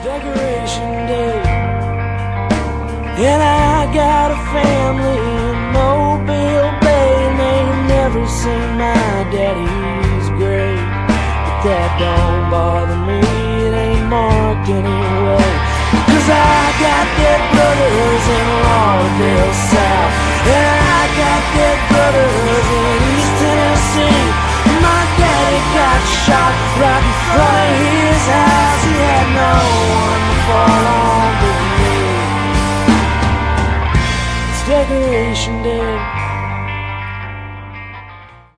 Decoration Day, and I got a family in Mobile Bay, and they've never seen my daddy. He's great, but that don't bother me. It ain't marked anyway, 'cause I got dead brothers in Lauderdale South, and I got dead brothers in East Tennessee. My daddy got shot right in front of his house. He had no one to fall on but me. It's Decoration Day.